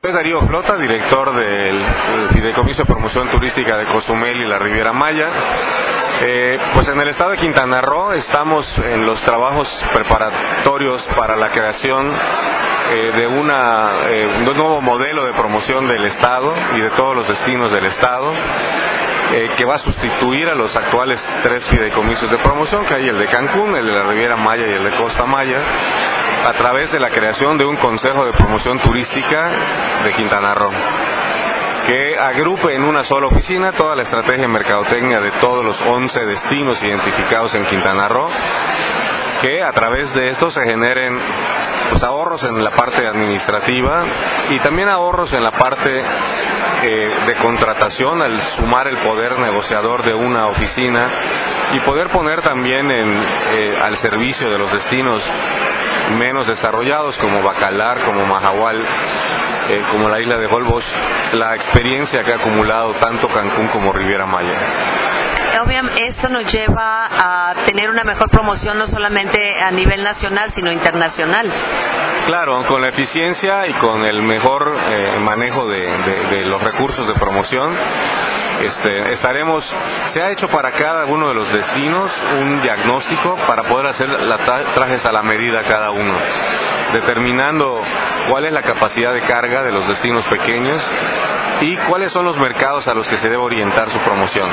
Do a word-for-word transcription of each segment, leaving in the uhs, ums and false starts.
Soy Darío Flota, director del Fideicomiso de Promoción Turística de Cozumel y la Riviera Maya. Eh, pues en el estado de Quintana Roo estamos en los trabajos preparatorios para la creación eh, de, una, eh, de un nuevo modelo de promoción del estado y de todos los destinos del estado, eh, que va a sustituir a los actuales tres fideicomisos de promoción, que hay el de Cancún, el de la Riviera Maya y el de Costa Maya, a través de la creación de un Consejo de Promoción Turística de Quintana Roo, que agrupe en una sola oficina toda la estrategia de mercadotecnia de todos los once destinos identificados en Quintana Roo, que a través de esto se generen pues, ahorros en la parte administrativa y también ahorros en la parte eh, de contratación al sumar el poder negociador de una oficina y poder poner también en, eh, al servicio de los destinos menos desarrollados como Bacalar, como Mahahual, eh, como la isla de Holbox, la experiencia que ha acumulado tanto Cancún como Riviera Maya. Obviamente esto nos lleva a tener una mejor promoción no solamente a nivel nacional sino internacional. Claro, con la eficiencia y con el mejor eh, manejo de, de, de los recursos de promoción, este, estaremos, se ha hecho para cada uno de los destinos un diagnóstico para poder hacer las trajes a la medida cada uno, determinando cuál es la capacidad de carga de los destinos pequeños y cuáles son los mercados a los que se debe orientar su promoción.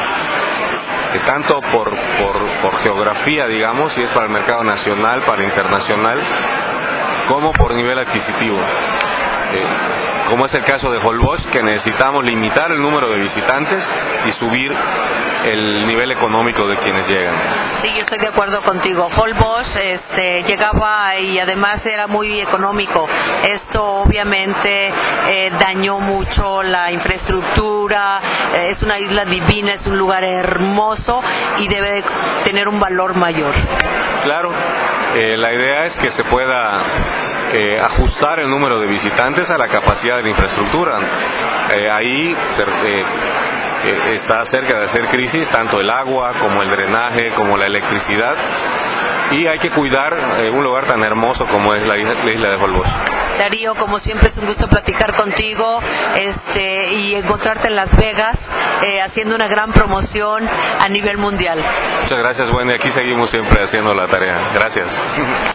Tanto por, por, por geografía, digamos, si es para el mercado nacional, para internacional, como por nivel adquisitivo. Eh, como es el caso de Holbox, que necesitamos limitar el número de visitantes y subir el nivel económico de quienes llegan. Sí, yo estoy de acuerdo contigo. Holbox este, llegaba y además era muy económico. Esto obviamente eh, dañó mucho la infraestructura. Eh, es una isla divina, es un lugar hermoso y debe tener un valor mayor. Claro, eh, la idea es que se pueda eh, ajustar el número de visitantes a la capacidad de la infraestructura. Eh, ahí se, eh, eh, está cerca de hacer crisis tanto el agua como el drenaje como la electricidad y hay que cuidar eh, un lugar tan hermoso como es la isla, la isla de Holbox. Darío, como siempre es un gusto platicar contigo este, y encontrarte en Las Vegas eh, haciendo una gran promoción a nivel mundial. Muchas gracias, bueno, y aquí seguimos siempre haciendo la tarea. Gracias.